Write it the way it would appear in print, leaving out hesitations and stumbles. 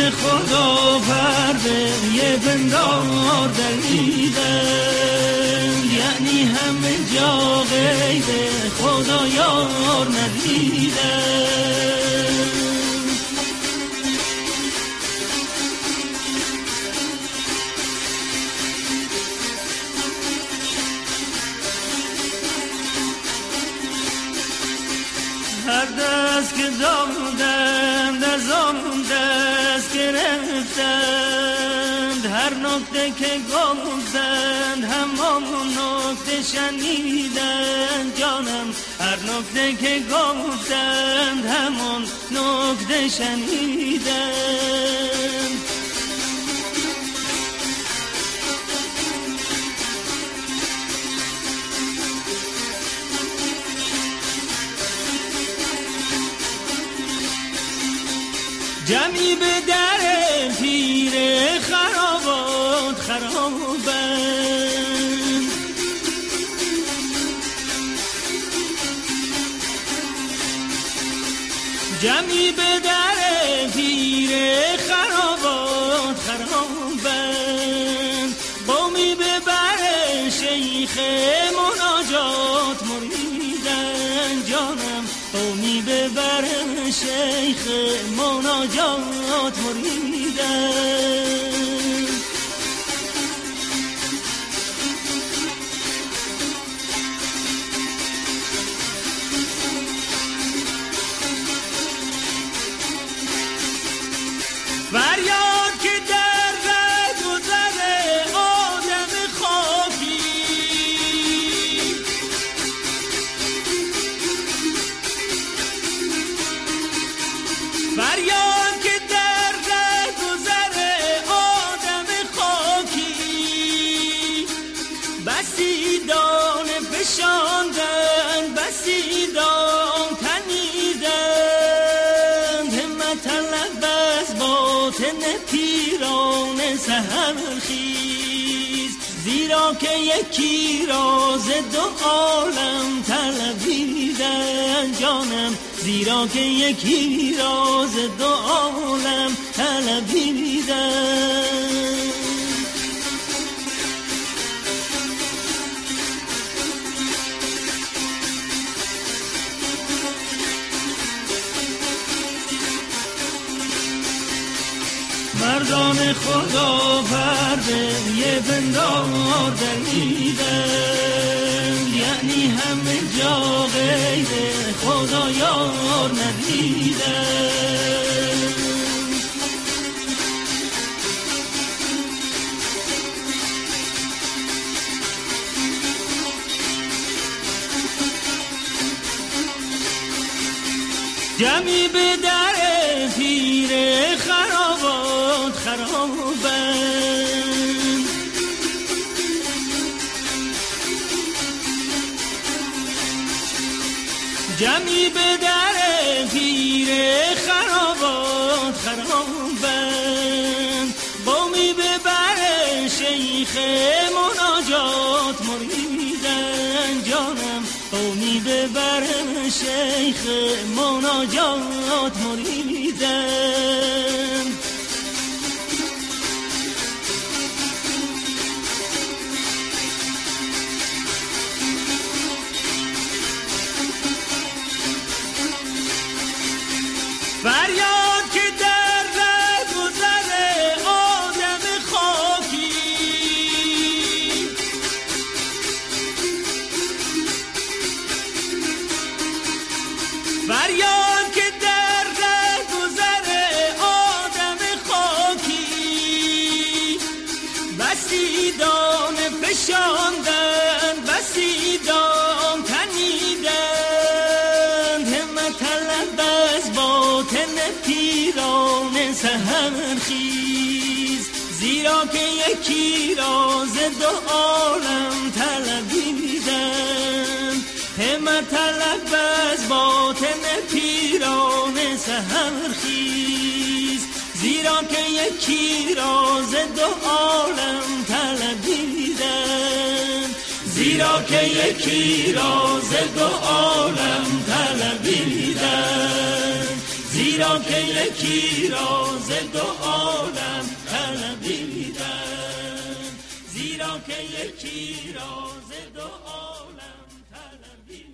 خدا پرده یه بندار دریدن، یعنی همه جا غیب خدا یار ندیدن. هر دست که دادند از آن دست گرفتند، هر نکته که گفتند همان نکته شنیدند جانم، هر نکته که گفتند همان نکته شنیدند. جمعی به در پیر خرابات خرابند، جمعی به در پیر خرابات خرابند، قومی به بر شیخ مناجات مریدن جانم، قومی به بر شیخ مناجات مریدن. فریاد که در رد و زد آدم خاکی، فریاد که در رد و زد آدم خاکی، بسی دانه فشاندن بسی دان تنیدن، همت طلب از باطن پیران سحر خیز، زیرا که یکی راز دو عالم طلبیدن جانم، زیرا که یکی راز دو عالم طلبیدن. مردان خدا پرده یه بندار دریدن، یعنی همه جا غیر خدا یار ندیدن. جمعی به در پیر خرابات خرابند، جمعی به در پیر خرابات خرابند، قومی به بر شیخ مناجات مریدن جانم، قومی به بر شیخ مناجات مریدن. فریاد که در رد و زد آدم خاکی، فریاد که در رد و زد آدم خاکی، بسی دانه فشاندن بسی دان تنیدن، همت طلب از باطن پیران سحر خیز، زیرا که یکی راز دو عالم طلبیدن، همت طلب از باطن پیران سحر خیز، زیرا که یکی راز دو عالم طلبیدن، زیرا که یکی راز دو عالم طلبیدن، زیرا زیرا که یکی راز دو عالم طلبیدم، زیرا که یکی راز دو عالم طلبیدم.